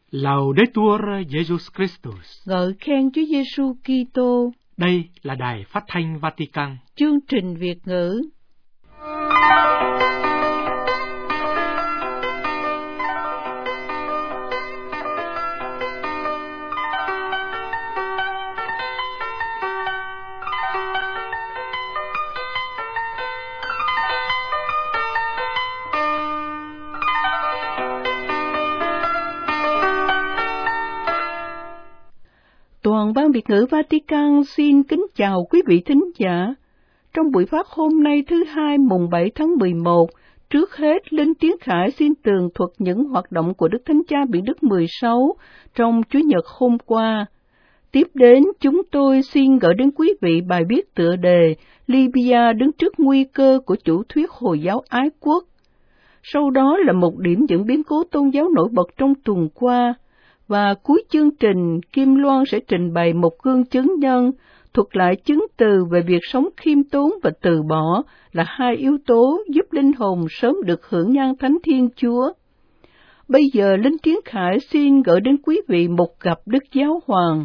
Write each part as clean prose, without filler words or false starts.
Laudetur Jesus Christus. Ngợi khen Chúa Giêsu Kitô. Đây là Đài Phát thanh Vatican. Chương trình Việt ngữ. Toàn ban Việt ngữ Vatican xin kính chào quý vị thính giả. Trong buổi phát hôm nay thứ Hai mùng 7 tháng 11, trước hết Linh Tiến Khải xin tường thuật những hoạt động của Đức Thánh Cha Biển Đức 16 trong Chủ nhật hôm qua. Tiếp đến chúng tôi xin gửi đến quý vị bài viết tựa đề Libya đứng trước nguy cơ của chủ thuyết Hồi giáo ái quốc. Sau đó là một điểm những biến cố tôn giáo nổi bật trong tuần qua. Và cuối chương trình, Kim Loan sẽ trình bày một gương chứng nhân, thuật lại chứng từ về việc sống khiêm tốn và từ bỏ là hai yếu tố giúp linh hồn sớm được hưởng nhan thánh Thiên Chúa. Bây giờ, Linh Tiến Khải xin gửi đến quý vị một gặp Đức Giáo Hoàng.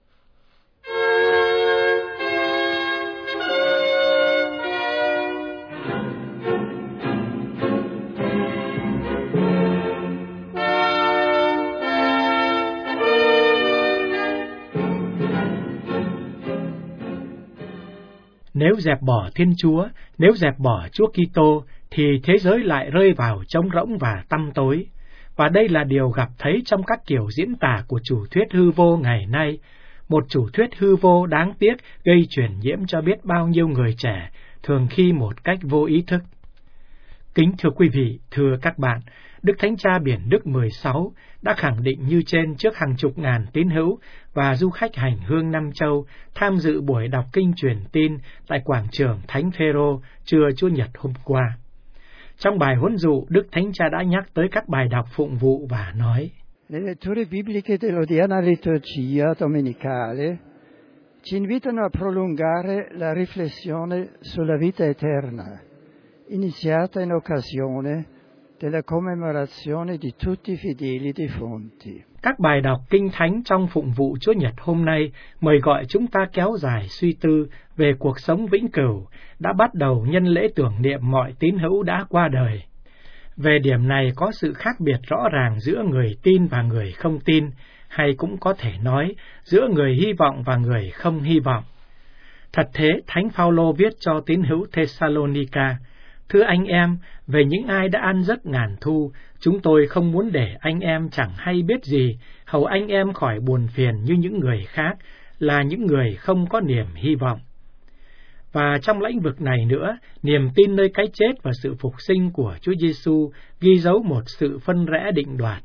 Nếu dẹp bỏ Thiên Chúa, nếu dẹp bỏ Chúa Kitô, thì thế giới lại rơi vào trống rỗng và tăm tối. Và đây là điều gặp thấy trong các kiểu diễn tả của chủ thuyết hư vô ngày nay. Một chủ thuyết hư vô đáng tiếc gây truyền nhiễm cho biết bao nhiêu người trẻ, thường khi một cách vô ý thức. Kính thưa quý vị, thưa các bạn, Đức Thánh Cha Biển Đức 16 đã khẳng định như trên trước hàng chục ngàn tín hữu và du khách hành hương Nam Châu tham dự buổi đọc kinh truyền tin tại quảng trường Thánh Phêrô trưa Chủ nhật hôm qua. Trong bài huấn dụ, Đức Thánh Cha đã nhắc tới các bài đọc phụng vụ và nói: Le letture bibliche dell'odierna liturgia domenicale ci invitano a prolungare la riflessione sulla vita eterna, iniziata in occasione della commemorazione di tutti i fedeli defunti. Các bài đọc kinh thánh trong phụng vụ Chúa Nhật hôm nay mời gọi chúng ta kéo dài suy tư về cuộc sống vĩnh cửu đã bắt đầu nhân lễ tưởng niệm mọi tín hữu đã qua đời. Về điểm này có sự khác biệt rõ ràng giữa người tin và người không tin, hay cũng có thể nói giữa người hy vọng và người không hy vọng. Thật thế, Thánh Phaolô viết cho tín hữu Thessalonica: Thưa anh em, về những ai đã ăn giấc ngàn thu, chúng tôi không muốn để anh em chẳng hay biết gì, hầu anh em khỏi buồn phiền như những người khác, là những người không có niềm hy vọng. Và trong lĩnh vực này nữa, niềm tin nơi cái chết và sự phục sinh của Chúa Giêsu ghi dấu một sự phân rẽ định đoạt.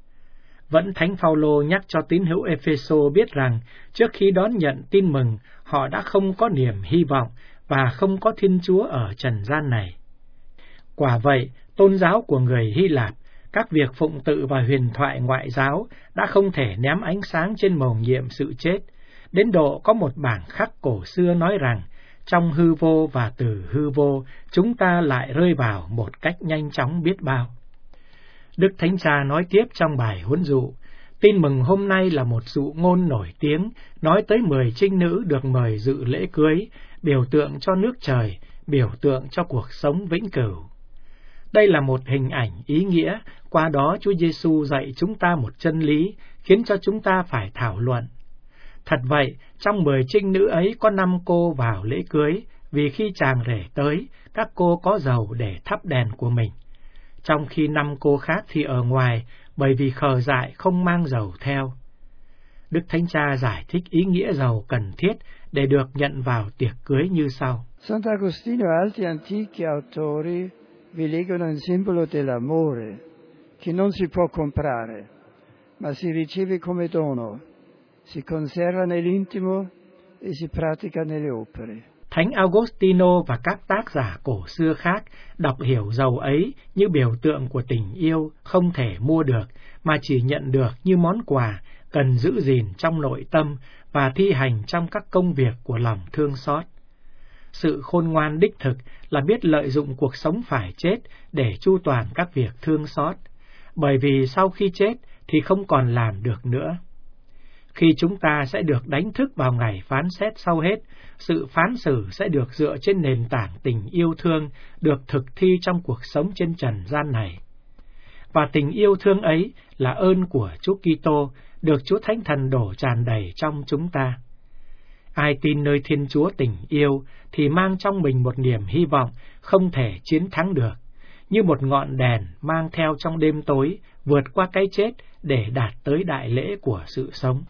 Vẫn Thánh Phaolô nhắc cho tín hữu Epheso biết rằng, trước khi đón nhận tin mừng, họ đã không có niềm hy vọng và không có Thiên Chúa ở trần gian này. Quả vậy, tôn giáo của người Hy Lạp, các việc phụng tự và huyền thoại ngoại giáo đã không thể ném ánh sáng trên mầu nhiệm sự chết, đến độ có một bảng khắc cổ xưa nói rằng, trong hư vô và từ hư vô, chúng ta lại rơi vào một cách nhanh chóng biết bao. Đức Thánh Cha nói tiếp trong bài huấn dụ: tin mừng hôm nay là một dụ ngôn nổi tiếng, nói tới 10 trinh nữ được mời dự lễ cưới, biểu tượng cho nước trời, biểu tượng cho cuộc sống vĩnh cửu. Đây là một hình ảnh ý nghĩa, qua đó Chúa Giêsu dạy chúng ta một chân lý, khiến cho chúng ta phải thảo luận. Thật vậy, trong 10 trinh nữ ấy có 5 cô vào lễ cưới, vì khi chàng rể tới, các cô có dầu để thắp đèn của mình. Trong khi 5 cô khác thì ở ngoài, bởi vì khờ dại không mang dầu theo. Đức Thánh Cha giải thích ý nghĩa dầu cần thiết để được nhận vào tiệc cưới như sau. Sant'Agostino e altri antichi autori vi legano il simbolo dell'amore, che non si può comprare, ma si riceve come dono, si conserva nell'intimo e si pratica nelle opere. Thánh Agostino và các tác giả cổ xưa khác đọc hiểu dầu ấy như biểu tượng của tình yêu không thể mua được, mà chỉ nhận được như món quà cần giữ gìn trong nội tâm và thi hành trong các công việc của lòng thương xót. Sự khôn ngoan đích thực là biết lợi dụng cuộc sống phải chết để chu toàn các việc thương xót, bởi vì sau khi chết thì không còn làm được nữa. Khi chúng ta sẽ được đánh thức vào ngày phán xét sau hết, sự phán xử sẽ được dựa trên nền tảng tình yêu thương được thực thi trong cuộc sống trên trần gian này. Và tình yêu thương ấy là ơn của Chúa Kitô được Chúa Thánh Thần đổ tràn đầy trong chúng ta. Ai tin nơi Thiên Chúa tình yêu thì mang trong mình một niềm hy vọng không thể chiến thắng được, như một ngọn đèn mang theo trong đêm tối vượt qua cái chết để đạt tới đại lễ của sự sống.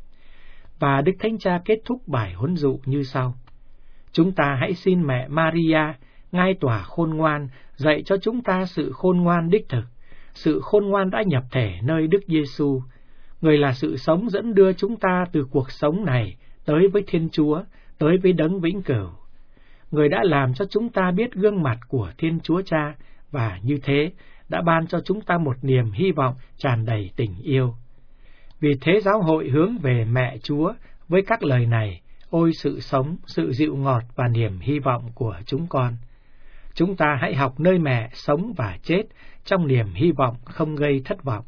Và Đức Thánh Cha kết thúc bài huấn dụ như sau: Chúng ta hãy xin mẹ Maria, ngai tỏa khôn ngoan, dạy cho chúng ta sự khôn ngoan đích thực. Sự khôn ngoan đã nhập thể nơi Đức Giêsu, người là sự sống dẫn đưa chúng ta từ cuộc sống này tới với Thiên Chúa, tới với đấng vĩnh cửu. Người đã làm cho chúng ta biết gương mặt của Thiên Chúa Cha, và như thế đã ban cho chúng ta một niềm hy vọng tràn đầy tình yêu. Vì thế giáo hội hướng về mẹ Chúa với các lời này: Ôi sự sống, sự dịu ngọt và niềm hy vọng của chúng con. Chúng ta hãy học nơi mẹ sống và chết trong niềm hy vọng không gây thất vọng.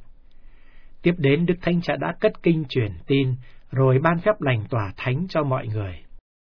Tiếp đến, Đức Thánh Cha đã cất kinh truyền tin, rồi ban phép lành tỏa thánh cho mọi người.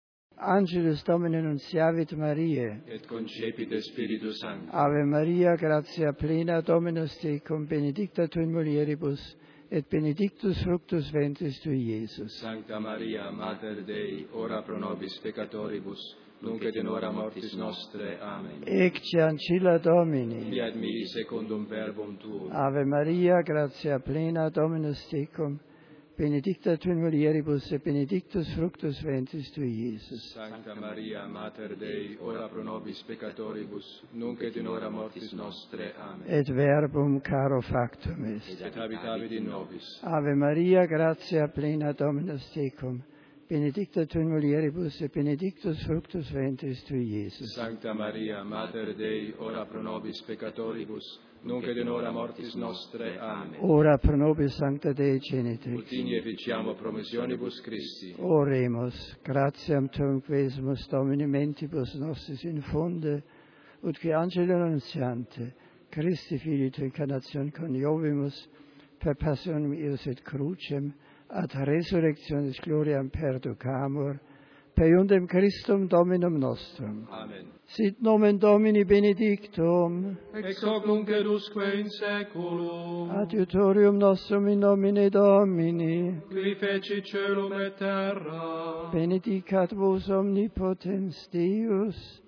Angelus Domini nunciavit Mariae, et concepit Spiritus Sancti. Ave Maria, gratia plena, Dominus tecum, benedicta tu in mulieribus, et benedictus fructus ventris tui, Iesus. Sancta Maria, Mater Dei, ora pro nobis peccatoribus, nunc et in hora mortis nostre. Amen. Ecce ancilla Domini. Fiat mi secundum verbum tuum. Ave Maria, gratia plena, Dominus tecum, benedicta tu in mulieribus, et benedictus fructus ventris tui, Iesus. Sancta Maria, Mater Dei, ora pro nobis peccatoribus, nunc et in hora mortis nostre. Amen. Et verbum caro factum est. Et habitavit in nobis. Ave Maria, gratia plena, Dominus tecum, benedicta tu in mulieribus, et benedictus fructus ventris tui, Iesus. Sancta Maria, Mater Dei, ora pro nobis peccatoribus, nunc et in hora mortis nostre. Amen. Ora pro nobis sancta Dei Genitrix. Ut in efficiamo promissionibus Christi. Oremus, gratiam tuum quesumus Domini mentibus nostris infunde, ut qui angelo annunciante, Christi Filii tu incarnation coniovimus, per passionem eius et crucem, ad resurrectionis gloriam perducamur, per iundem Christum Dominum nostrum. Amen. Sit nomen Domini benedictum, Ex hoc nunc et usque in saeculum. adiutorium nostrum in nomine Domini, Qui feci celum et terra. benedicat vos omnipotens Deus,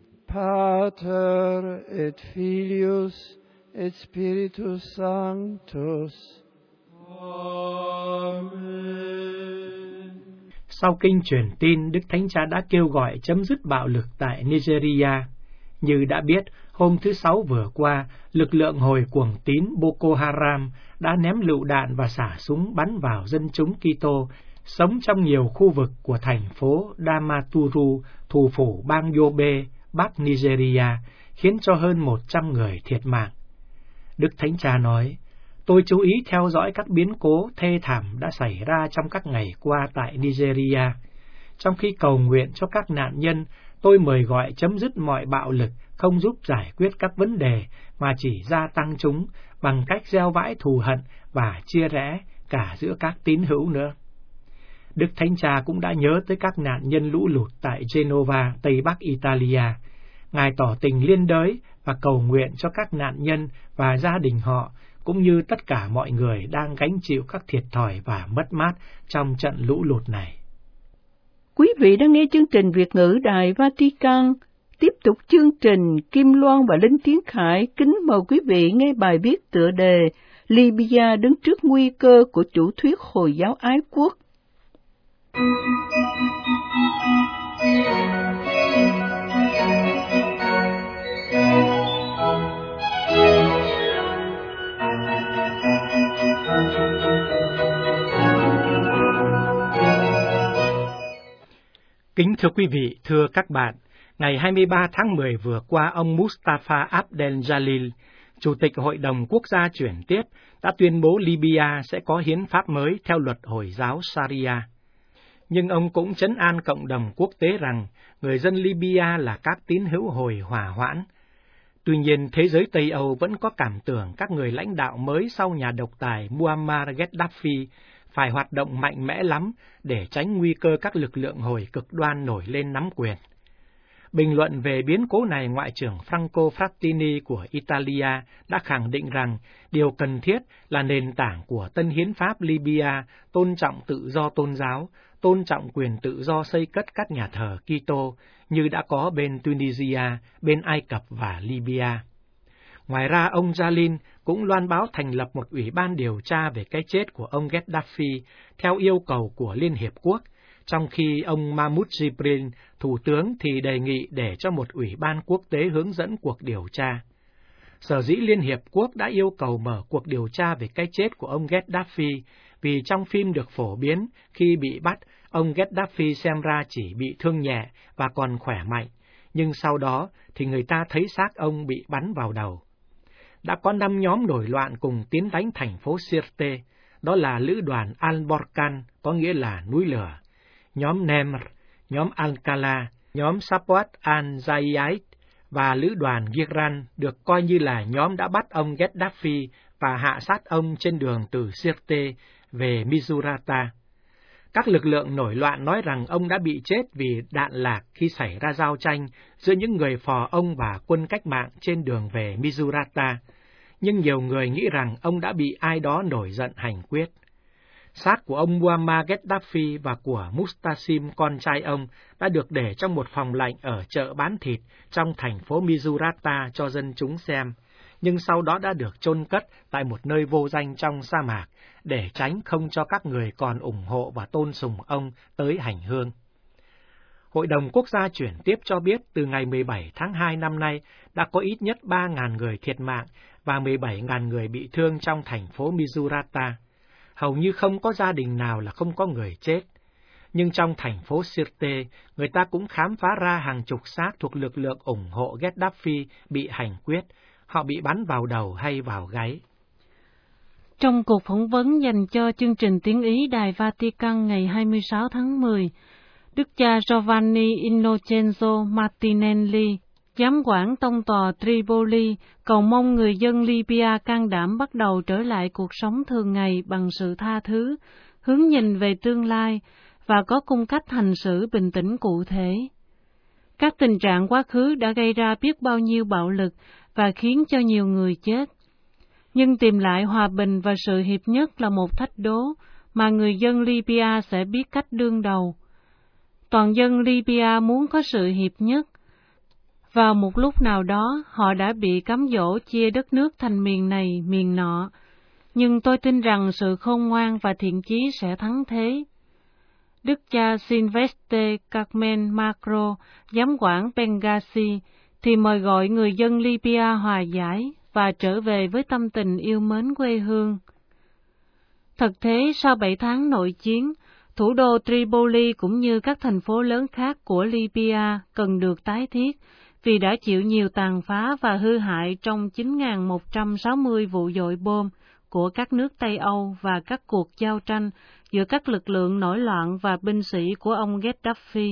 Pater et Filius et Spiritus Sanctus. Amen. Sau kinh truyền tin, Đức Thánh Cha đã kêu gọi chấm dứt bạo lực tại Nigeria. Như đã biết, hôm thứ Sáu vừa qua, lực lượng hồi cuồng tín Boko Haram đã ném lựu đạn và xả súng bắn vào dân chúng Kitô sống trong nhiều khu vực của thành phố Damaturu, thủ phủ bang Yobe, Bắc Nigeria, khiến cho hơn 100 người thiệt mạng. Đức Thánh Cha nói: Tôi chú ý theo dõi các biến cố thê thảm đã xảy ra trong các ngày qua tại Nigeria. Trong khi cầu nguyện cho các nạn nhân, tôi mời gọi chấm dứt mọi bạo lực không giúp giải quyết các vấn đề mà chỉ gia tăng chúng bằng cách gieo vãi thù hận và chia rẽ cả giữa các tín hữu nữa. Đức Thánh Cha cũng đã nhớ tới các nạn nhân lũ lụt tại Genova, Tây Bắc Italia. Ngài tỏ tình liên đới và cầu nguyện cho các nạn nhân và gia đình họ, cũng như tất cả mọi người đang gánh chịu các thiệt thòi và mất mát trong trận lũ lụt này. Quý vị đang nghe chương trình Việt ngữ Đài Vatican. Tiếp tục chương trình, Kim Loan và Linh Tiến Khải kính mời quý vị nghe bài viết tựa đề Libya đứng trước nguy cơ của chủ thuyết Hồi giáo ái quốc. Kính thưa quý vị, thưa các bạn, ngày 23 tháng 10 vừa qua, ông Mustafa Abdel Jalil, Chủ tịch Hội đồng Quốc gia chuyển tiếp, đã tuyên bố Libya sẽ có hiến pháp mới theo luật Hồi giáo Sharia. Nhưng ông cũng trấn an cộng đồng quốc tế rằng người dân Libya là các tín hữu Hồi hỏa hoãn. Tuy nhiên, thế giới Tây Âu vẫn có cảm tưởng các người lãnh đạo mới sau nhà độc tài Muammar Gaddafi phải hoạt động mạnh mẽ lắm để tránh nguy cơ các lực lượng hồi cực đoan nổi lên nắm quyền. Bình luận về biến cố này, Ngoại trưởng Franco Frattini của Italia đã khẳng định rằng điều cần thiết là nền tảng của tân hiến pháp Libya tôn trọng tự do tôn giáo, tôn trọng quyền tự do xây cất các nhà thờ Kitô như đã có bên Tunisia, bên Ai Cập và Libya. Ngoài ra, ông Jalin cũng loan báo thành lập một ủy ban điều tra về cái chết của ông Gaddafi theo yêu cầu của Liên Hiệp Quốc, trong khi ông Mahmoud Jibril, thủ tướng, thì đề nghị để cho một ủy ban quốc tế hướng dẫn cuộc điều tra. Sở dĩ Liên Hiệp Quốc đã yêu cầu mở cuộc điều tra về cái chết của ông Gaddafi vì trong phim được phổ biến khi bị bắt, ông Gaddafi xem ra chỉ bị thương nhẹ và còn khỏe mạnh, nhưng sau đó thì người ta thấy xác ông bị bắn vào đầu. Đã có 5 nhóm nổi loạn cùng tiến đánh thành phố Sirte, đó là lữ đoàn Al-Borkan, có nghĩa là núi lửa, nhóm Nemr, nhóm Al-Qala, nhóm Safwat al-Zayyad và lữ đoàn Giran được coi như là nhóm đã bắt ông Gaddafi và hạ sát ông trên đường từ Sirte về Misurata. Các lực lượng nổi loạn nói rằng ông đã bị chết vì đạn lạc khi xảy ra giao tranh giữa những người phò ông và quân cách mạng trên đường về Misurata, nhưng nhiều người nghĩ rằng ông đã bị ai đó nổi giận hành quyết. Xác của ông Muammar Gaddafi và của Mustasim, con trai ông, đã được để trong một phòng lạnh ở chợ bán thịt trong thành phố Misurata cho dân chúng xem, nhưng sau đó đã được chôn cất tại một nơi vô danh trong sa mạc, để tránh không cho các người còn ủng hộ và tôn sùng ông tới hành hương. Hội đồng Quốc gia chuyển tiếp cho biết từ ngày 17 tháng 2 năm nay đã có ít nhất 3.000 người thiệt mạng và 17.000 người bị thương trong thành phố Misurata. Hầu như không có gia đình nào là không có người chết. Nhưng trong thành phố Sirte, người ta cũng khám phá ra hàng chục xác thuộc lực lượng ủng hộ Gaddafi bị hành quyết, họ bị bắn vào đầu hay vào gáy. Trong cuộc phỏng vấn dành cho chương trình tiếng Ý Đài Vatican ngày 26 tháng 10, Đức cha Giovanni Innocenzo Martinelli, giám quản tông tòa Tripoli, cầu mong người dân Libya can đảm bắt đầu trở lại cuộc sống thường ngày bằng sự tha thứ, hướng nhìn về tương lai và có cung cách hành xử bình tĩnh cụ thể. Các tình trạng quá khứ đã gây ra biết bao nhiêu bạo lực và khiến cho nhiều người chết. Nhưng tìm lại hòa bình và sự hiệp nhất là một thách đố mà người dân Libya sẽ biết cách đương đầu. Toàn dân Libya muốn có sự hiệp nhất. Vào một lúc nào đó, họ đã bị cám dỗ chia đất nước thành miền này, miền nọ. Nhưng tôi tin rằng sự khôn ngoan và thiện chí sẽ thắng thế. Đức cha Silvestre Carmen Macro, giám quản Benghazi, thì mời gọi người dân Libya hòa giải và trở về với tâm tình yêu mến quê hương. Thực thế, sau 7 tháng nội chiến, thủ đô Tripoli cũng như các thành phố lớn khác của Libya cần được tái thiết vì đã chịu nhiều tàn phá và hư hại trong 9.160 vụ dội bom của các nước Tây Âu và các cuộc giao tranh giữa các lực lượng nổi loạn và binh sĩ của ông Gaddafi.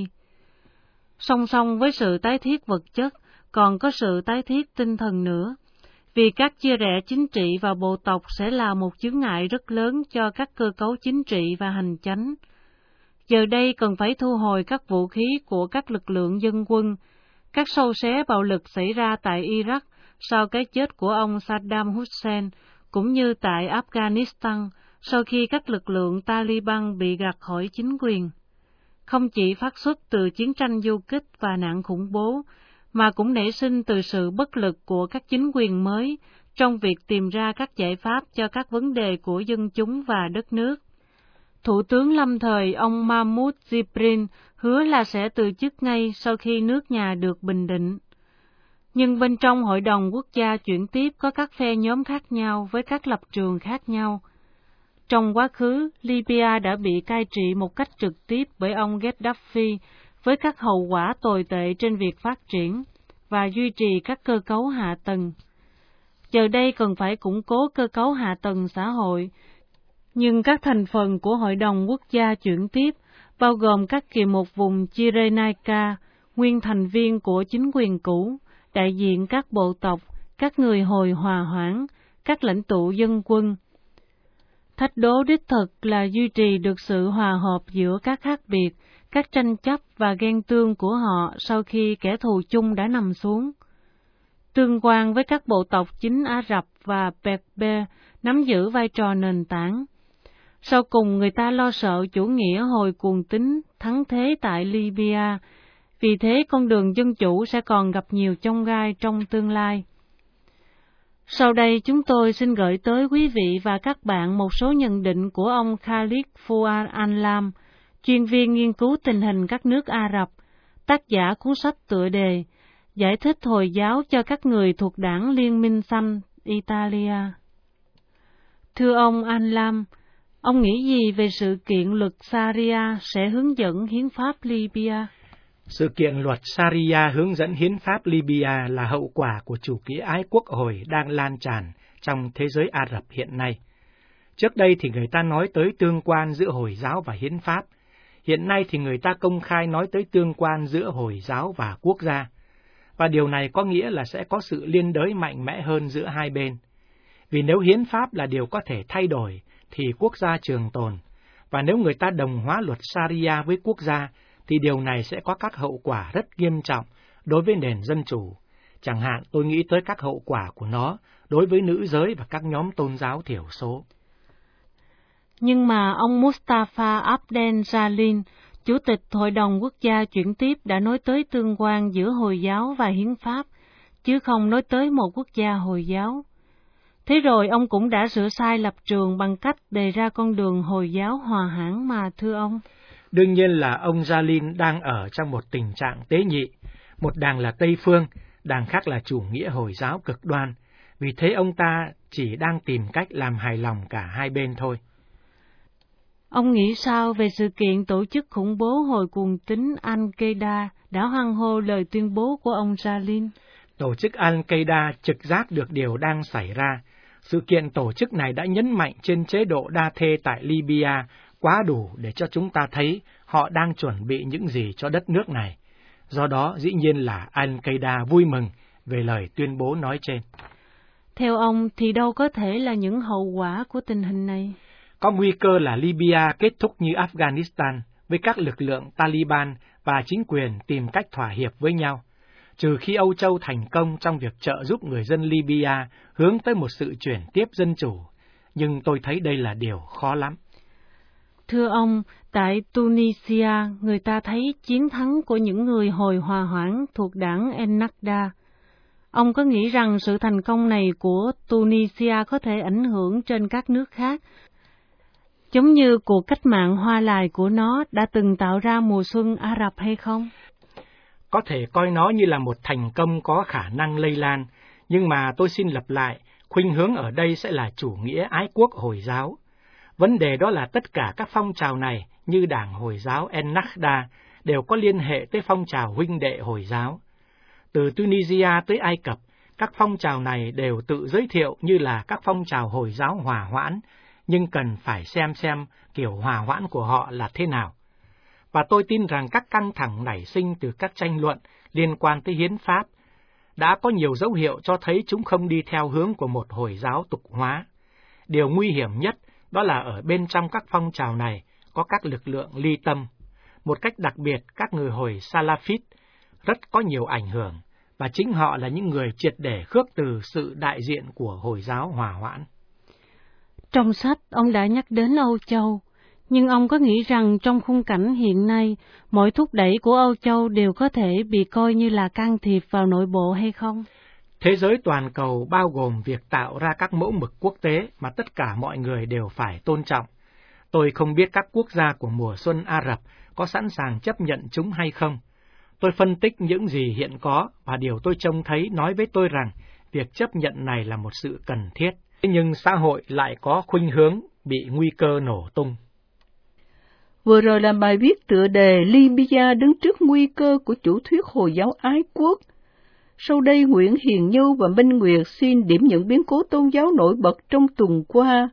Song song với sự tái thiết vật chất, còn có sự tái thiết tinh thần nữa, vì các chia rẽ chính trị và bộ tộc sẽ là một chướng ngại rất lớn cho các cơ cấu chính trị và hành chánh. Giờ đây cần phải thu hồi các vũ khí của các lực lượng dân quân. Các sâu xé bạo lực xảy ra tại Iraq sau cái chết của ông Saddam Hussein, cũng như tại Afghanistan sau khi các lực lượng Taliban bị gạt khỏi chính quyền, không chỉ phát xuất từ chiến tranh du kích và nạn khủng bố, mà cũng nảy sinh từ sự bất lực của các chính quyền mới trong việc tìm ra các giải pháp cho các vấn đề của dân chúng và đất nước. Thủ tướng lâm thời ông Mahmoud Jibril hứa là sẽ từ chức ngay sau khi nước nhà được bình định. Nhưng bên trong Hội đồng Quốc gia chuyển tiếp có các phe nhóm khác nhau với các lập trường khác nhau. Trong quá khứ, Libya đã bị cai trị một cách trực tiếp bởi ông Gaddafi với các hậu quả tồi tệ trên việc phát triển và duy trì các cơ cấu hạ tầng. Giờ đây cần phải củng cố cơ cấu hạ tầng xã hội, nhưng các thành phần của Hội đồng Quốc gia chuyển tiếp, bao gồm các kỳ một vùng Cyrenaica, nguyên thành viên của chính quyền cũ, đại diện các bộ tộc, các người Hồi hòa hoãn, các lãnh tụ dân quân. Thách đố đích thực là duy trì được sự hòa hợp giữa các khác biệt, các tranh chấp và ghen tương của họ sau khi kẻ thù chung đã nằm xuống. Tương quan với các bộ tộc chính Ả Rập và Berber nắm giữ vai trò nền tảng. Sau cùng người ta lo sợ chủ nghĩa hồi cuồng tín thắng thế tại Libya, vì thế con đường dân chủ sẽ còn gặp nhiều chông gai trong tương lai. Sau đây chúng tôi xin gửi tới quý vị và các bạn một số nhận định của ông Khalid Fouad Anlam, chuyên viên nghiên cứu tình hình các nước Ả Rập, tác giả cuốn sách tựa đề Giải thích Hồi giáo cho các người thuộc đảng Liên minh Xanh Italia. Thưa ông Anlam, ông nghĩ gì về sự kiện luật Sharia sẽ hướng dẫn hiến pháp Libya? Sự kiện luật Sharia hướng dẫn hiến pháp Libya là hậu quả của chủ nghĩa ái quốc hồi đang lan tràn trong thế giới Ả Rập hiện nay. Trước đây thì người ta nói tới tương quan giữa Hồi giáo và hiến pháp. Hiện nay thì người ta công khai nói tới tương quan giữa Hồi giáo và quốc gia. Và điều này có nghĩa là sẽ có sự liên đới mạnh mẽ hơn giữa hai bên. Vì nếu hiến pháp là điều có thể thay đổi, thì quốc gia trường tồn. Và nếu người ta đồng hóa luật Sharia với quốc gia, thì điều này sẽ có các hậu quả rất nghiêm trọng đối với nền dân chủ. Chẳng hạn tôi nghĩ tới các hậu quả của nó đối với nữ giới và các nhóm tôn giáo thiểu số. Nhưng mà ông Mustafa Abdel Jalil, Chủ tịch Hội đồng Quốc gia chuyển tiếp đã nói tới tương quan giữa Hồi giáo và hiến pháp, chứ không nói tới một quốc gia Hồi giáo. Thế rồi ông cũng đã sửa sai lập trường bằng cách đề ra con đường Hồi giáo hòa hãn mà, thưa ông. Đương nhiên là ông Jalil đang ở trong một tình trạng tế nhị. Một đảng là Tây Phương, đảng khác là chủ nghĩa Hồi giáo cực đoan. Vì thế ông ta chỉ đang tìm cách làm hài lòng cả hai bên thôi. Ông nghĩ sao về sự kiện tổ chức khủng bố hồi cuồng tín Al-Qaeda đã hoan hô lời tuyên bố của ông Jalil? Tổ chức Al-Qaeda trực giác được điều đang xảy ra. Sự kiện tổ chức này đã nhấn mạnh trên chế độ đa thê tại Libya quá đủ để cho chúng ta thấy họ đang chuẩn bị những gì cho đất nước này. Do đó, dĩ nhiên là Al-Qaeda vui mừng về lời tuyên bố nói trên. Theo ông thì đâu có thể là những hậu quả của tình hình này? Có nguy cơ là Libya kết thúc như Afghanistan với các lực lượng Taliban và chính quyền tìm cách thỏa hiệp với nhau, trừ khi Âu Châu thành công trong việc trợ giúp người dân Libya hướng tới một sự chuyển tiếp dân chủ. Nhưng tôi thấy đây là điều khó lắm. Thưa ông, tại Tunisia, người ta thấy chiến thắng của những người Hồi hòa hoãn thuộc đảng Ennahda. Ông có nghĩ rằng sự thành công này của Tunisia có thể ảnh hưởng trên các nước khác, giống như cuộc cách mạng hoa lài của nó đã từng tạo ra mùa xuân Ả Rập hay không? Có thể coi nó như là một thành công có khả năng lây lan, nhưng mà tôi xin lặp lại, khuynh hướng ở đây sẽ là chủ nghĩa ái quốc Hồi giáo. Vấn đề đó là tất cả các phong trào này, như đảng Hồi giáo Ennahda, đều có liên hệ tới phong trào huynh đệ Hồi giáo. Từ Tunisia tới Ai Cập, các phong trào này đều tự giới thiệu như là các phong trào Hồi giáo hòa hoãn, nhưng cần phải xem kiểu hòa hoãn của họ là thế nào. Và tôi tin rằng các căng thẳng nảy sinh từ các tranh luận liên quan tới hiến pháp đã có nhiều dấu hiệu cho thấy chúng không đi theo hướng của một Hồi giáo tục hóa. Điều nguy hiểm nhất đó là ở bên trong các phong trào này có các lực lượng ly tâm, một cách đặc biệt các người Hồi Salafit rất có nhiều ảnh hưởng, và chính họ là những người triệt để khước từ sự đại diện của Hồi giáo hòa hoãn. Trong sách, ông đã nhắc đến Âu Châu, nhưng ông có nghĩ rằng trong khung cảnh hiện nay, mọi thúc đẩy của Âu Châu đều có thể bị coi như là can thiệp vào nội bộ hay không? Thế giới toàn cầu bao gồm việc tạo ra các mẫu mực quốc tế mà tất cả mọi người đều phải tôn trọng. Tôi không biết các quốc gia của mùa xuân Ả Rập có sẵn sàng chấp nhận chúng hay không. Tôi phân tích những gì hiện có, và điều tôi trông thấy nói với tôi rằng việc chấp nhận này là một sự cần thiết, nhưng xã hội lại có khuynh hướng bị nguy cơ nổ tung. Vừa rồi là bài viết tựa đề Libya đứng trước nguy cơ của chủ thuyết Hồi giáo ái quốc. Sau đây Nguyễn Hiền Như và Minh Nguyệt xin điểm những biến cố tôn giáo nổi bật trong tuần qua.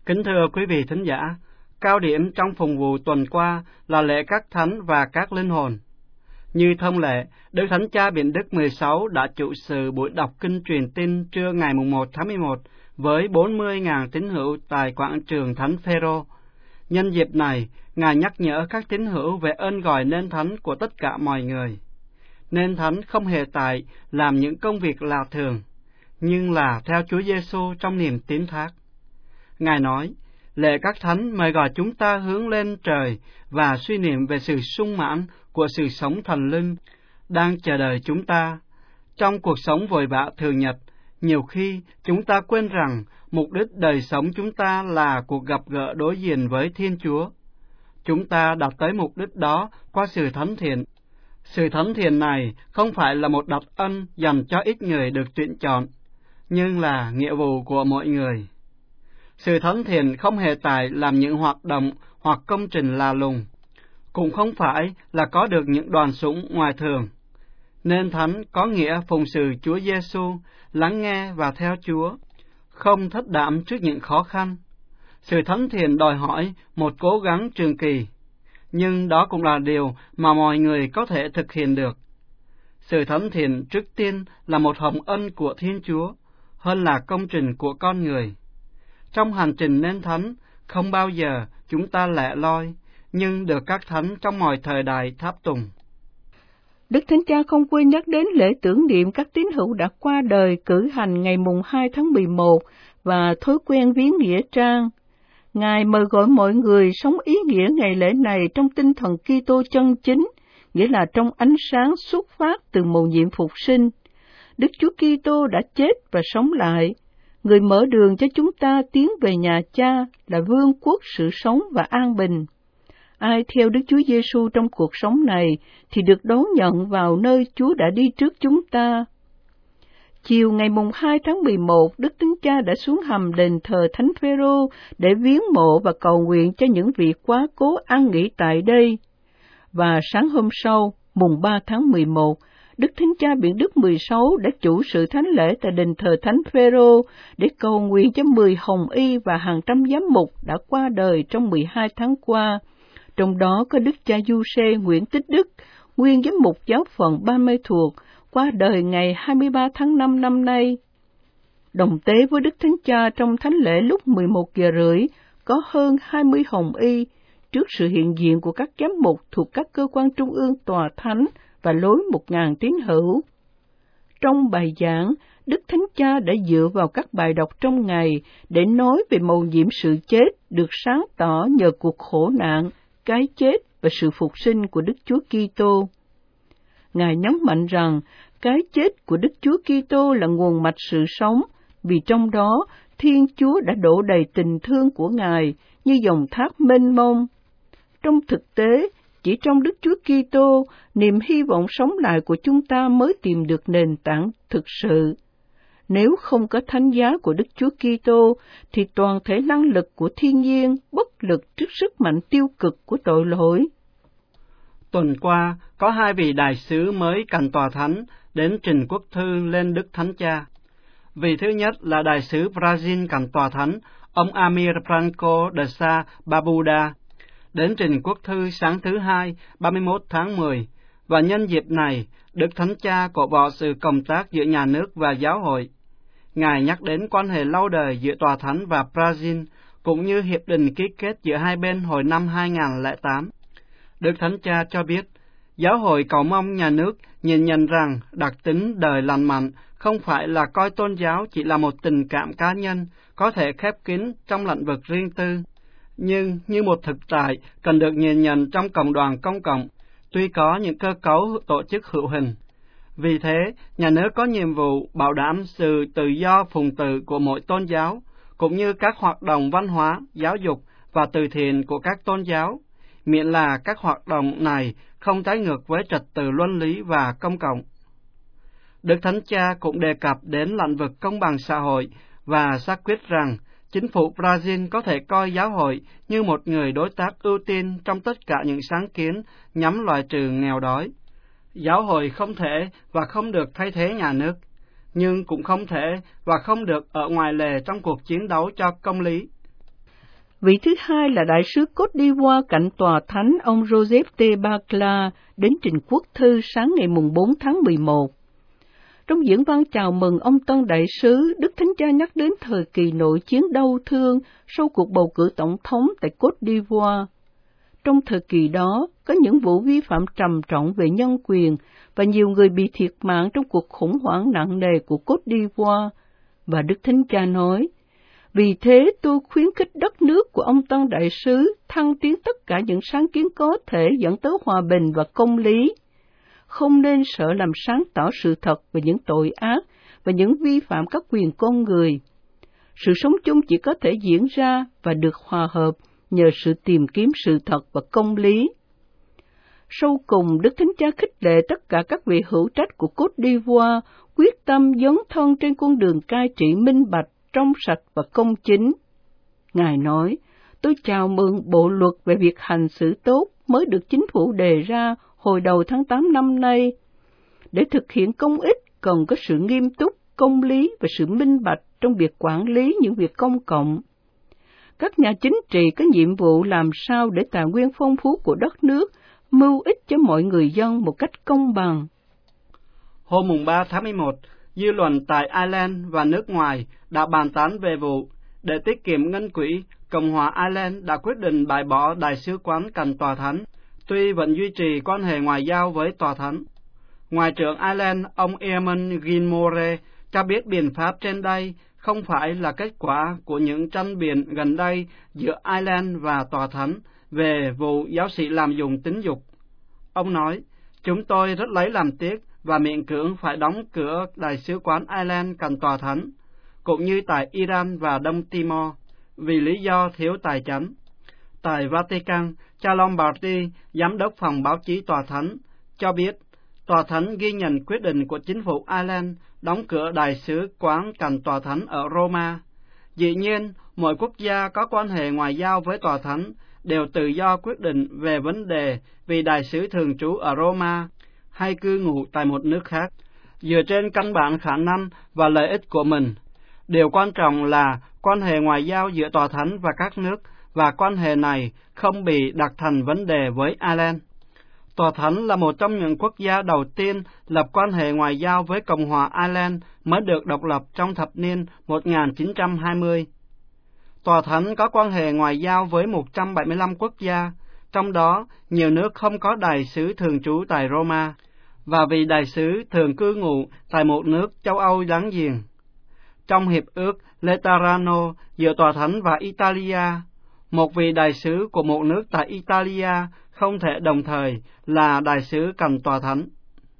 Kính thưa quý vị thính giả, cao điểm trong phụng vụ tuần qua là lễ các thánh và các linh hồn. Như thông lệ, Đức Thánh Cha Biển Đức 16 đã chủ sự buổi đọc kinh truyền tin trưa ngày 1 tháng 11 với 40.000 tín hữu tại quảng trường Thánh Phêrô. Nhân dịp này, Ngài nhắc nhở các tín hữu về ơn gọi nên thánh của tất cả mọi người. Nên thánh không hề tại làm những công việc lạ thường, nhưng là theo Chúa Giêsu trong niềm tín thác. Ngài nói, lễ các thánh mời gọi chúng ta hướng lên trời và suy niệm về sự sung mãn của sự sống thần linh đang chờ đợi chúng ta. Trong cuộc sống vội vã thường nhật, nhiều khi chúng ta quên rằng mục đích đời sống chúng ta là cuộc gặp gỡ đối diện với Thiên Chúa. Chúng ta đạt tới mục đích đó qua sự thánh thiện. Sự thánh thiện này không phải là một đặc ân dành cho ít người được tuyển chọn, nhưng là nghĩa vụ của mọi người. Sự thánh thiện không hề tại làm những hoạt động hoặc công trình lạ lùng, cũng không phải là có được những đoàn súng ngoài thường. Nên thánh có nghĩa phụng sự Chúa Giêsu, lắng nghe và theo Chúa, không thất đảm trước những khó khăn. Sự thánh thiện đòi hỏi một cố gắng trường kỳ, nhưng đó cũng là điều mà mọi người có thể thực hiện được. Sự thánh thiện trước tiên là một hồng ân của Thiên Chúa, hơn là công trình của con người. Trong hành trình nên thánh, không bao giờ chúng ta lẻ loi, nhưng được các thánh trong mọi thời đại tháp tùng. Đức Thánh Cha không quên nhắc đến lễ tưởng niệm các tín hữu đã qua đời cử hành ngày mùng 2 tháng 11 và thói quen viếng nghĩa trang. Ngài mời gọi mọi người sống ý nghĩa ngày lễ này trong tinh thần Kitô chân chính, nghĩa là trong ánh sáng xuất phát từ mầu nhiệm phục sinh. Đức Chúa Kitô đã chết và sống lại. Người mở đường cho chúng ta tiến về nhà Cha là vương quốc sự sống và an bình. Ai theo Đức Chúa Giêsu trong cuộc sống này thì được đón nhận vào nơi Chúa đã đi trước chúng ta. Chiều ngày mùng 2 tháng 11, Đức Thánh Cha đã xuống hầm đền thờ Thánh Phêrô để viếng mộ và cầu nguyện cho những vị quá cố an nghỉ tại đây. Và sáng hôm sau, mùng 3 tháng 11, Đức Thánh Cha Biển Đức 16 đã chủ sự thánh lễ tại đền thờ Thánh Phêrô để cầu nguyện cho 10 hồng y và hàng trăm giám mục đã qua đời trong 12 tháng qua. Trong đó có Đức cha Du-sê Nguyễn Tích Đức, nguyên giám mục giáo phận Ba Mê Thuột, qua đời ngày 23 tháng 5 năm nay. Đồng tế với Đức Thánh Cha trong thánh lễ lúc 11:30, có hơn 20 hồng y trước sự hiện diện của các giám mục thuộc các cơ quan trung ương tòa thánh và lối 1.000 tín hữu. Trong bài giảng, Đức Thánh Cha đã dựa vào các bài đọc trong ngày để nói về mầu nhiệm sự chết được sáng tỏ nhờ cuộc khổ nạn, cái chết và sự phục sinh của Đức Chúa Kitô. Ngài nhấn mạnh rằng cái chết của Đức Chúa Kitô là nguồn mạch sự sống, vì trong đó Thiên Chúa đã đổ đầy tình thương của Ngài như dòng thác mênh mông. Trong thực tế, chỉ trong Đức Chúa Kitô, niềm hy vọng sống lại của chúng ta mới tìm được nền tảng thực sự. Nếu không có thánh giá của Đức Chúa Kitô, thì toàn thể năng lực của thiên nhiên bất lực trước sức mạnh tiêu cực của tội lỗi. Tuần qua, có 2 vị đại sứ mới cạnh tòa thánh đến trình quốc thư lên Đức Thánh Cha. Vị thứ nhất là đại sứ Brazil cạnh tòa thánh, ông Amir Franco de Sá Barbuda, đến trình quốc thư sáng thứ Hai, 31 tháng 10, và nhân dịp này, Đức Thánh Cha cổ võ sự công tác giữa nhà nước và giáo hội. Ngài nhắc đến quan hệ lâu đời giữa tòa thánh và Brazil, cũng như hiệp định ký kết giữa hai bên hồi năm 2008. Đức Thánh Cha cho biết, giáo hội cầu mong nhà nước nhìn nhận rằng đặc tính đời lành mạnh không phải là coi tôn giáo chỉ là một tình cảm cá nhân, có thể khép kín trong lĩnh vực riêng tư, nhưng như một thực tại cần được nhìn nhận trong cộng đoàn công cộng, tuy có những cơ cấu tổ chức hữu hình. Vì thế, nhà nước có nhiệm vụ bảo đảm sự tự do phụng tự của mỗi tôn giáo, cũng như các hoạt động văn hóa, giáo dục và từ thiện của các tôn giáo, miễn là các hoạt động này không trái ngược với trật tự luân lý và công cộng. Đức Thánh Cha cũng đề cập đến lĩnh vực công bằng xã hội và xác quyết rằng chính phủ Brazil có thể coi giáo hội như một người đối tác ưu tiên trong tất cả những sáng kiến nhằm loại trừ nghèo đói. Giáo hội không thể và không được thay thế nhà nước, nhưng cũng không thể và không được ở ngoài lề trong cuộc chiến đấu cho công lý. Vị thứ hai là đại sứ Côte d'Ivoire cạnh tòa thánh ông Joseph T. Bacla đến trình quốc thư sáng ngày mùng 4 tháng 11. Trong diễn văn chào mừng ông tân đại sứ, Đức Thánh Cha nhắc đến thời kỳ nội chiến đau thương sau cuộc bầu cử tổng thống tại Côte d'Ivoire. Trong thời kỳ đó, có những vụ vi phạm trầm trọng về nhân quyền và nhiều người bị thiệt mạng trong cuộc khủng hoảng nặng nề của Côte d'Ivoire. Và Đức Thánh Cha nói, vì thế tôi khuyến khích đất nước của ông tân đại sứ thăng tiến tất cả những sáng kiến có thể dẫn tới hòa bình và công lý. Không nên sợ làm sáng tỏ sự thật về những tội ác và những vi phạm các quyền con người. Sự sống chung chỉ có thể diễn ra và được hòa hợp nhờ sự tìm kiếm sự thật và công lý. Sau cùng, Đức Thánh Cha khích lệ tất cả các vị hữu trách của Côte d'Ivoire quyết tâm dấn thân trên con đường cai trị minh bạch, trong sạch và công chính. Ngài nói, tôi chào mừng bộ luật về việc hành xử tốt mới được chính phủ đề ra hồi đầu tháng 8 năm nay. Để thực hiện công ích cần có sự nghiêm túc, công lý và sự minh bạch trong việc quản lý những việc công cộng. Các nhà chính trị có nhiệm vụ làm sao để tài nguyên phong phú của đất nước mưu ích cho mọi người dân một cách công bằng. Hôm mùng 3 tháng 11, dư luận tại Ireland và nước ngoài đã bàn tán về vụ để tiết kiệm ngân quỹ, Cộng hòa Ireland đã quyết định bãi bỏ đại sứ quán cạnh tòa thánh, tuy vẫn duy trì quan hệ ngoại giao với tòa thánh. Ngoại trưởng Ireland, ông Eamon Gilmore, cho biết biện pháp trên đây không phải là kết quả của những tranh biện gần đây giữa Ireland và tòa thánh về vụ giáo sĩ lạm dụng tính dục. Ông nói, chúng tôi rất lấy làm tiếc và miễn cưỡng phải đóng cửa đại sứ quán Ireland cạnh tòa thánh, cũng như tại Iran và Đông Timor, vì lý do thiếu tài chánh. Tại Vatican, cha Lombardi, giám đốc phòng báo chí tòa thánh, cho biết tòa thánh ghi nhận quyết định của chính phủ Ireland đóng cửa đại sứ quán cạnh tòa thánh ở Roma. Dĩ nhiên, mỗi quốc gia có quan hệ ngoại giao với tòa thánh đều tự do quyết định về vấn đề vì đại sứ thường trú ở Roma hay cư ngụ tại một nước khác, dựa trên căn bản khả năng và lợi ích của mình. Điều quan trọng là quan hệ ngoại giao giữa tòa thánh và các nước, và quan hệ này không bị đặt thành vấn đề với Ireland. Tòa thánh là một trong những quốc gia đầu tiên lập quan hệ ngoại giao với Cộng hòa Ireland mới được độc lập trong thập niên 1920. Tòa thánh có quan hệ ngoại giao với 175 quốc gia, trong đó nhiều nước không có đại sứ thường trú tại Roma, và vị đại sứ thường cư ngụ tại một nước châu Âu láng giềng. Trong hiệp ước Laterano giữa tòa thánh và Italia, một vị đại sứ của một nước tại Italia không thể đồng thời là đại sứ cạnh tòa thánh.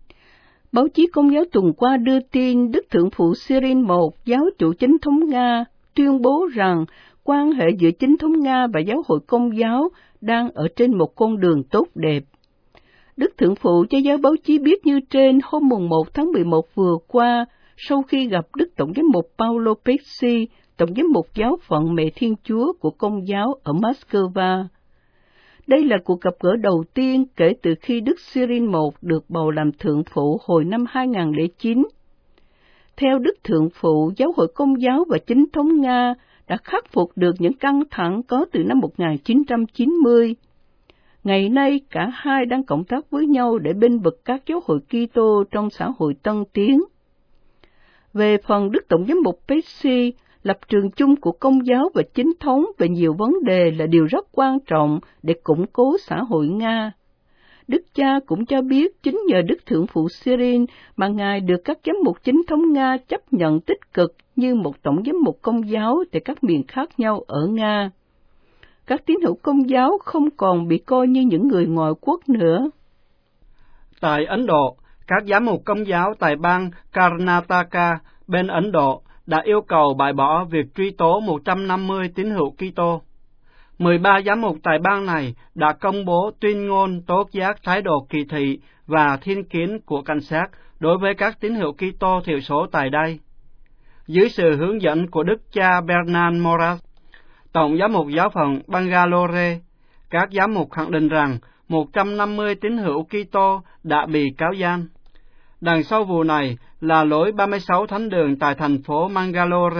Báo chí Công giáo tuần qua đưa tin Đức Thượng phụ Cyril I, giáo chủ chính thống Nga, tuyên bố rằng quan hệ giữa chính thống Nga và giáo hội Công giáo đang ở trên một con đường tốt đẹp. Đức Thượng phụ cho giới báo chí biết như trên hôm mùng 1 tháng 11 vừa qua, sau khi gặp Đức Tổng giám mục Paolo Pecci, Tổng giám mục giáo phận Mẹ Thiên Chúa của Công giáo ở Moscow. Đây là cuộc gặp gỡ đầu tiên kể từ khi Đức Cyril I được bầu làm Thượng phụ hồi năm 2009. Theo Đức Thượng phụ, giáo hội Công giáo và chính thống Nga đã khắc phục được những căng thẳng có từ năm 1990. Ngày nay, cả hai đang cộng tác với nhau để bênh vực các giáo hội Kitô trong xã hội tân tiến. Về phần Đức Tổng giám mục Pecci, lập trường chung của Công giáo và chính thống về nhiều vấn đề là điều rất quan trọng để củng cố xã hội Nga. Đức cha cũng cho biết chính nhờ Đức Thượng phụ Cyril mà Ngài được các giám mục chính thống Nga chấp nhận tích cực như một tổng giám mục Công giáo tại các miền khác nhau ở Nga. Các tín hữu Công giáo không còn bị coi như những người ngoại quốc nữa. Tại Ấn Độ, các giám mục Công giáo tại bang Karnataka bên Ấn Độ đã yêu cầu bãi bỏ việc truy tố 150 tín hữu Kitô. 13 giám mục tại bang này đã công bố tuyên ngôn tố giác thái độ kỳ thị và thiên kiến của cảnh sát đối với các tín hữu Kitô thiểu số tại đây. Dưới sự hướng dẫn của Đức cha Bernard Moras, Tổng giám mục giáo phận Bangalore, các giám mục khẳng định rằng 150 tín hữu Kitô đã bị cáo gian. Đằng sau vụ này là lối 36 thánh đường tại thành phố Mangalore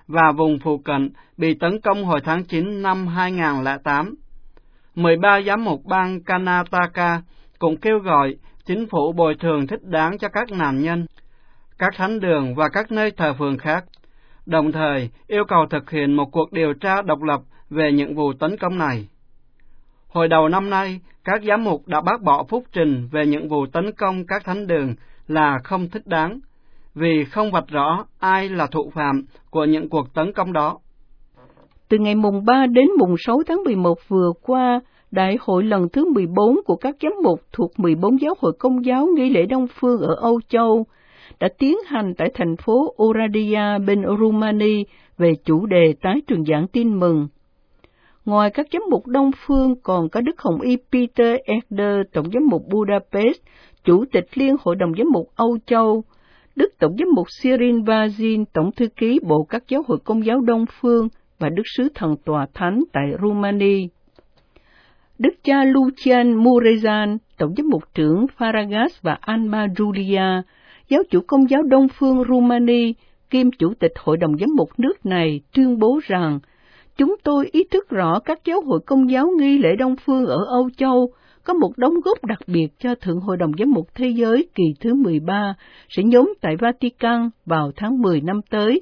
và vùng phụ cận bị tấn công hồi tháng 9 năm 2008. 13 giám mục bang Karnataka cũng kêu gọi chính phủ bồi thường thích đáng cho các nạn nhân, các thánh đường và các nơi thờ phượng khác, đồng thời yêu cầu thực hiện một cuộc điều tra độc lập về những vụ tấn công này. Hồi đầu năm nay, các giám mục đã bác bỏ phúc trình về những vụ tấn công các thánh đường là không thích đáng, vì không vạch rõ ai là thủ phạm của những cuộc tấn công đó. Từ ngày mùng 3 đến mùng 6 tháng 11 vừa qua, Đại hội lần thứ 14 của các giám mục thuộc 14 giáo hội Công giáo nghi lễ Đông Phương ở Âu Châu đã tiến hành tại thành phố Oradea bên Rumani về chủ đề tái truyền giảng tin mừng. Ngoài các giám mục Đông Phương còn có Đức Hồng Y Peter Eder, Tổng giám mục Budapest, Chủ tịch Liên hội đồng giám mục Âu Châu, Đức Tổng giám mục Cyril Vazin, Tổng thư ký Bộ các giáo hội Công giáo Đông Phương và Đức sứ thần tòa thánh tại Rumani. Đức cha Lucian Muresan, Tổng giám mục trưởng Faragas và Alma Giulia, giáo chủ Công giáo Đông Phương Rumani, kiêm Chủ tịch Hội đồng giám mục nước này, tuyên bố rằng chúng tôi ý thức rõ các giáo hội Công giáo nghi lễ Đông Phương ở Âu Châu có một đóng góp đặc biệt cho Thượng Hội đồng Giám mục Thế giới kỳ thứ 13 sẽ nhóm tại Vatican vào tháng 10 năm tới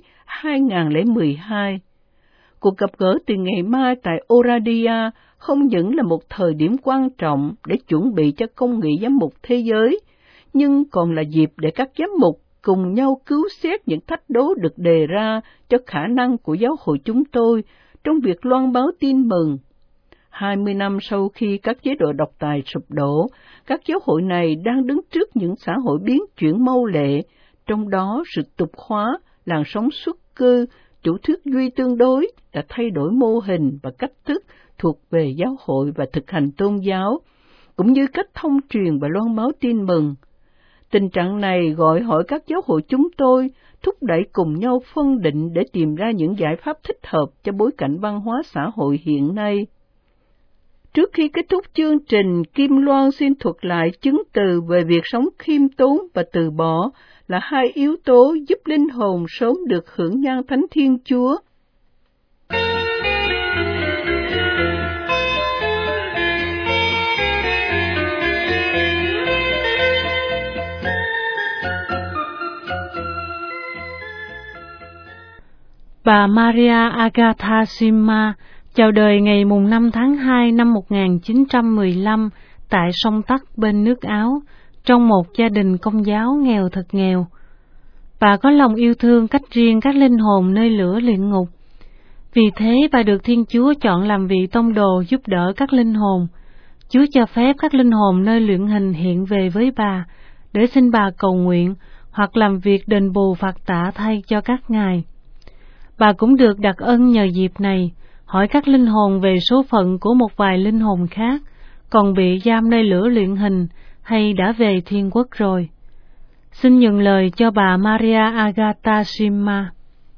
2012. Cuộc gặp gỡ từ ngày mai tại Oradea không những là một thời điểm quan trọng để chuẩn bị cho công nghị giám mục thế giới, nhưng còn là dịp để các giám mục cùng nhau cứu xét những thách đố được đề ra cho khả năng của giáo hội chúng tôi trong việc loan báo tin mừng. 20 năm sau khi các chế độ độc tài sụp đổ, các giáo hội này đang đứng trước những xã hội biến chuyển mau lẹ, trong đó sự tục hóa, làn sóng xuất cư, chủ thuyết duy tương đối đã thay đổi mô hình và cách thức thuộc về giáo hội và thực hành tôn giáo, cũng như cách thông truyền và loan báo tin mừng. Tình trạng này gọi hỏi các giáo hội chúng tôi thúc đẩy cùng nhau phân định để tìm ra những giải pháp thích hợp cho bối cảnh văn hóa xã hội hiện nay. Trước khi kết thúc chương trình, Kim Loan xin thuật lại chứng từ về việc sống khiêm tốn và từ bỏ là hai yếu tố giúp linh hồn sớm được hưởng nhan thánh Thiên Chúa. Bà Maria Agatha Simma chào đời ngày mùng 5 tháng 2 năm 1915 tại sông Tắc bên nước Áo, trong một gia đình Công giáo nghèo thật nghèo. Bà có lòng yêu thương cách riêng các linh hồn nơi lửa luyện ngục. Vì thế bà được Thiên Chúa chọn làm vị tông đồ giúp đỡ các linh hồn. Chúa cho phép các linh hồn nơi luyện hình hiện về với bà, để xin bà cầu nguyện hoặc làm việc đền bù phạt tạ thay cho các ngài. Bà cũng được đặc ân nhờ dịp này, hỏi các linh hồn về số phận của một vài linh hồn khác, còn bị giam nơi lửa luyện hình hay đã về thiên quốc rồi. Xin nhường lời cho bà Maria Agatha Simma.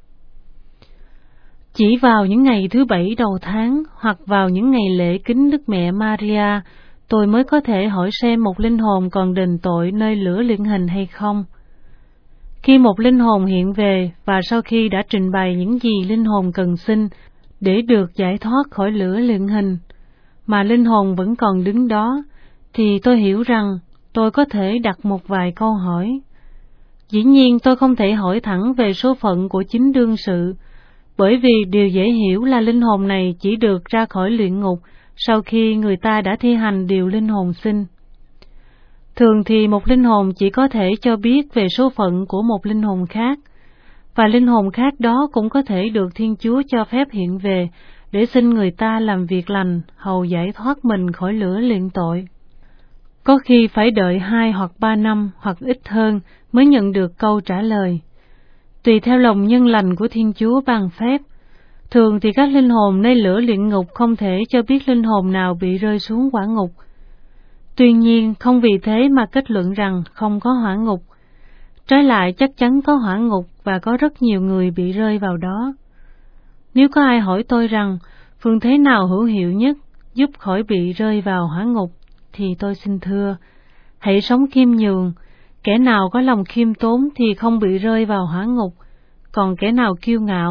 Chỉ vào những ngày thứ 7 đầu tháng, hoặc vào những ngày lễ kính Đức Mẹ Maria, tôi mới có thể hỏi xem một linh hồn còn đền tội nơi lửa luyện hình hay không. Khi một linh hồn hiện về, và sau khi đã trình bày những gì linh hồn cần xin để được giải thoát khỏi lửa luyện hình, mà linh hồn vẫn còn đứng đó, thì tôi hiểu rằng tôi có thể đặt một vài câu hỏi. Dĩ nhiên tôi không thể hỏi thẳng về số phận của chính đương sự, bởi vì điều dễ hiểu là linh hồn này chỉ được ra khỏi luyện ngục sau khi người ta đã thi hành điều linh hồn xin. Thường thì một linh hồn chỉ có thể cho biết về số phận của một linh hồn khác, và linh hồn khác đó cũng có thể được Thiên Chúa cho phép hiện về để xin người ta làm việc lành, hầu giải thoát mình khỏi lửa luyện tội. Có khi phải đợi 2 hoặc 3 năm hoặc ít hơn mới nhận được câu trả lời. Tùy theo lòng nhân lành của Thiên Chúa ban phép, thường thì các linh hồn nơi lửa luyện ngục không thể cho biết linh hồn nào bị rơi xuống hỏa ngục. Tuy nhiên, không vì thế mà kết luận rằng không có hỏa ngục. Trái lại, chắc chắn có hỏa ngục và có rất nhiều người bị rơi vào đó. Nếu có ai hỏi tôi rằng phương thế nào hữu hiệu nhất giúp khỏi bị rơi vào hỏa ngục, thì tôi xin thưa, hãy sống khiêm nhường. Kẻ nào có lòng khiêm tốn thì không bị rơi vào hỏa ngục, còn kẻ nào kiêu ngạo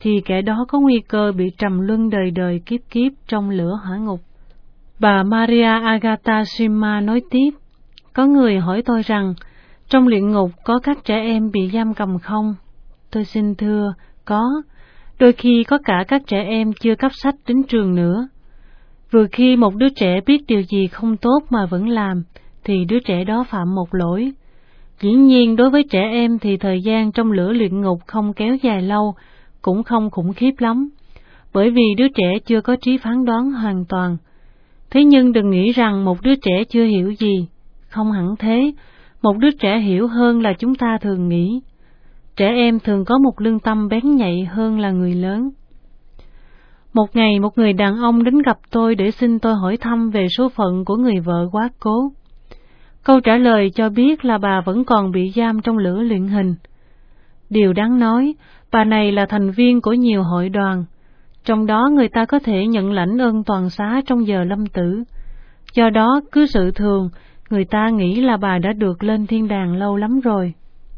thì kẻ đó có nguy cơ bị trầm luân đời đời kiếp kiếp trong lửa hỏa ngục. Bà Maria Agatashima nói tiếp, có người hỏi tôi rằng, trong luyện ngục có các trẻ em bị giam cầm không? Tôi xin thưa, có. Đôi khi có cả các trẻ em chưa cấp sách đến trường nữa. Vừa khi một đứa trẻ biết điều gì không tốt mà vẫn làm, thì đứa trẻ đó phạm một lỗi. Dĩ nhiên đối với trẻ em thì thời gian trong lửa luyện ngục không kéo dài lâu, cũng không khủng khiếp lắm, bởi vì đứa trẻ chưa có trí phán đoán hoàn toàn. Thế nhưng đừng nghĩ rằng một đứa trẻ chưa hiểu gì, không hẳn thế, một đứa trẻ hiểu hơn là chúng ta thường nghĩ. Trẻ em thường có một lương tâm bén nhạy hơn là người lớn. Một ngày một người đàn ông đến gặp tôi để xin tôi hỏi thăm về số phận của người vợ quá cố. Câu trả lời cho biết là bà vẫn còn bị giam trong lửa luyện hình. Điều đáng nói, bà này là thành viên của nhiều hội đoàn, trong đó người ta có thể nhận lãnh ơn toàn xá trong giờ lâm tử. Do đó, cứ sự thường, người ta nghĩ là bà đã được lên thiên đàng lâu lắm rồi.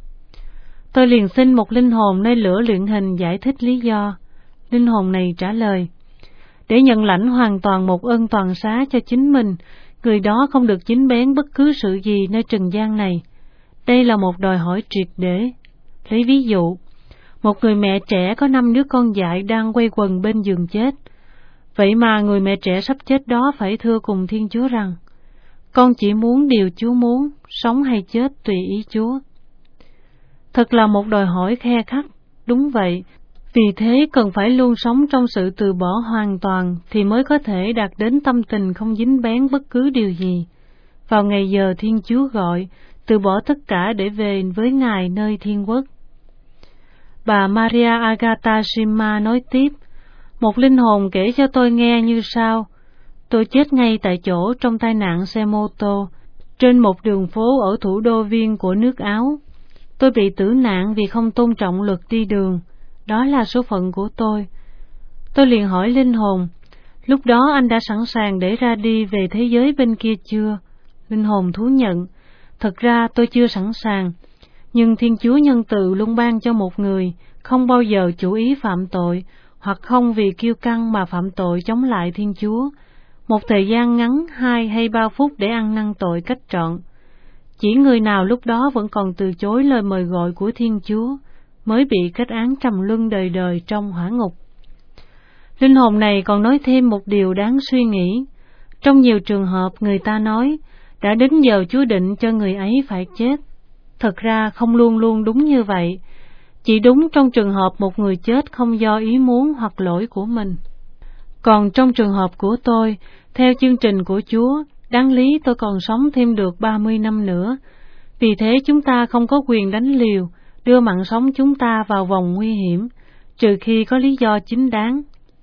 Tôi liền xin một linh hồn nơi lửa luyện hình giải thích lý do. Linh hồn này trả lời, để nhận lãnh hoàn toàn một ơn toàn xá cho chính mình, người đó không được dính bén bất cứ sự gì nơi trần gian này. Đây là một đòi hỏi triệt để. Lấy ví dụ, một người mẹ trẻ có 5 đứa con dại đang quay quần bên giường chết. Vậy mà người mẹ trẻ sắp chết đó phải thưa cùng Thiên Chúa rằng, con chỉ muốn điều Chúa muốn, sống hay chết tùy ý Chúa. Thật là một đòi hỏi khe khắt, đúng vậy. Vì thế cần phải luôn sống trong sự từ bỏ hoàn toàn thì mới có thể đạt đến tâm tình không dính bén bất cứ điều gì. Vào ngày giờ Thiên Chúa gọi, từ bỏ tất cả để về với Ngài nơi thiên quốc. Bà Maria Agatashima nói tiếp, một linh hồn kể cho tôi nghe như sau. Tôi chết ngay tại chỗ trong tai nạn xe mô tô, trên một đường phố ở thủ đô Viên của nước Áo. Tôi bị tử nạn vì không tôn trọng luật đi đường. Đó là số phận của tôi. Tôi liền hỏi linh hồn, lúc đó anh đã sẵn sàng để ra đi về thế giới bên kia chưa? Linh hồn thú nhận, thật ra tôi chưa sẵn sàng, nhưng Thiên Chúa nhân từ luôn ban cho một người không bao giờ chủ ý phạm tội, hoặc không vì kiêu căng mà phạm tội chống lại Thiên Chúa, một thời gian ngắn 2 hay 3 phút để ăn năn tội cách trọn. Chỉ người nào lúc đó vẫn còn từ chối lời mời gọi của Thiên Chúa mới bị kết án trầm luân đời đời trong hỏa ngục. Linh hồn này còn nói thêm một điều đáng suy nghĩ. Trong nhiều trường hợp người ta nói, đã đến giờ Chúa định cho người ấy phải chết. Thật ra không luôn luôn đúng như vậy, chỉ đúng trong trường hợp một người chết không do ý muốn hoặc lỗi của mình. Còn trong trường hợp của tôi, theo chương trình của Chúa, đáng lý tôi còn sống thêm được 30 năm nữa. Vì thế chúng ta không có quyền đánh liều, đưa mạng sống chúng ta vào vòng nguy hiểm, trừ khi có lý do chính đáng.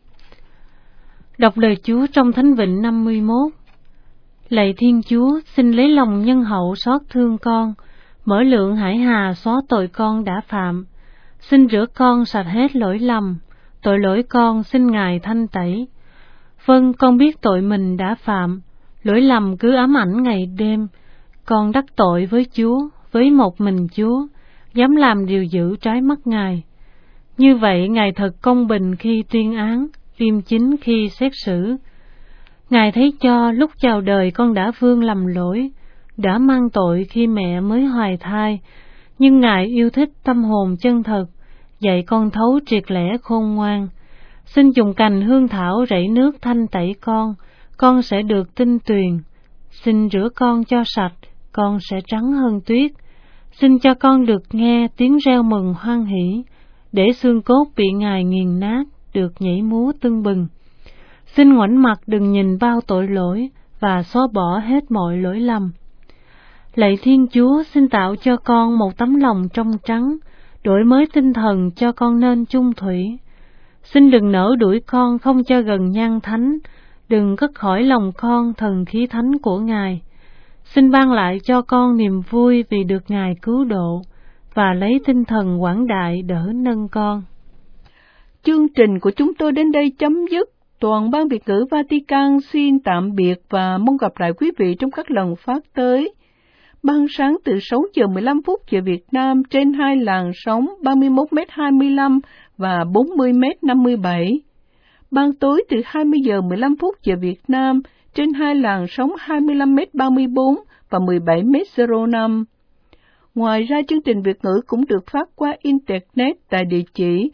Đọc lời Chúa trong Thánh Vịnh 51. Lạy Thiên Chúa, xin lấy lòng nhân hậu xót thương con, mở lượng hải hà xóa tội con đã phạm. Xin rửa con sạch hết lỗi lầm, tội lỗi con xin Ngài thanh tẩy. Vâng, con biết tội mình đã phạm, lỗi lầm cứ ám ảnh ngày đêm. Con đắc tội với Chúa, với một mình Chúa, dám làm điều dữ trái mắt Ngài. Như vậy Ngài thật công bình khi tuyên án, liêm chính khi xét xử. Ngài thấy cho lúc chào đời con đã vương lầm lỗi, đã mang tội khi mẹ mới hoài thai, nhưng Ngài yêu thích tâm hồn chân thật, dạy con thấu triệt lẽ khôn ngoan. Xin dùng cành hương thảo rảy nước thanh tẩy con sẽ được tinh tuyền. Xin rửa con cho sạch, con sẽ trắng hơn tuyết. Xin cho con được nghe tiếng reo mừng hoan hỷ, để xương cốt bị Ngài nghiền nát, được nhảy múa tưng bừng. Xin ngoảnh mặt đừng nhìn bao tội lỗi, và xóa bỏ hết mọi lỗi lầm. Lạy Thiên Chúa, xin tạo cho con một tấm lòng trong trắng, đổi mới tinh thần cho con nên chung thủy. Xin đừng nỡ đuổi con không cho gần nhan thánh, đừng cất khỏi lòng con thần khí thánh của Ngài. Xin ban lại cho con niềm vui vì được Ngài cứu độ, và lấy tinh thần quảng đại đỡ nâng con. Chương trình của chúng tôi đến đây chấm dứt. Toàn ban Việt ngữ Vatican xin tạm biệt và mong gặp lại quý vị trong các lần phát tới. Ban sáng từ 6 giờ 15 phút giờ Việt Nam trên 2 làn sóng 31m25 và 40m57. Ban tối từ 20 giờ 15 phút giờ Việt Nam trên hai làn sóng 25m34 và 17m05. Ngoài ra, chương trình Việt ngữ cũng được phát qua Internet tại địa chỉ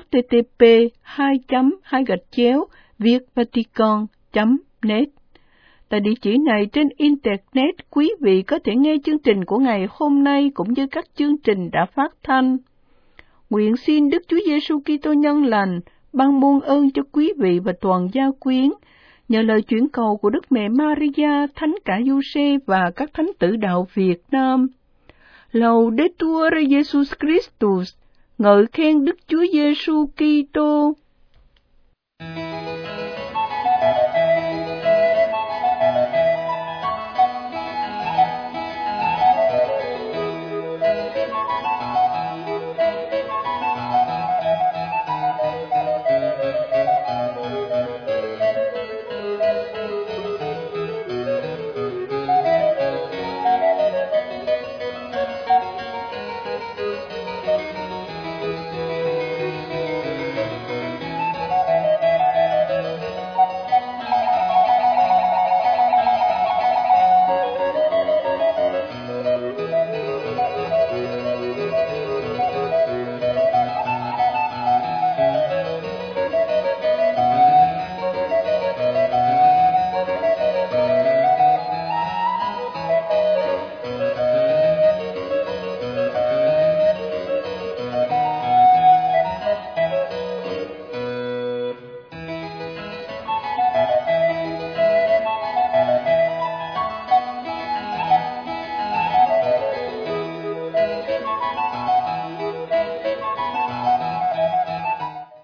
http://vietvatican.net. Tại địa chỉ này trên Internet, quý vị có thể nghe chương trình của ngày hôm nay cũng như các chương trình đã phát thanh. Nguyện xin Đức Chúa Giêsu Kitô nhân lành ban muôn ơn cho quý vị và toàn gia quyến, nhờ lời chuyển cầu của Đức Mẹ Maria, Thánh cả Giuse và các thánh tử đạo Việt Nam. Laudetur Jesus Christus, ngợi khen Đức Chúa Giêsu Kitô.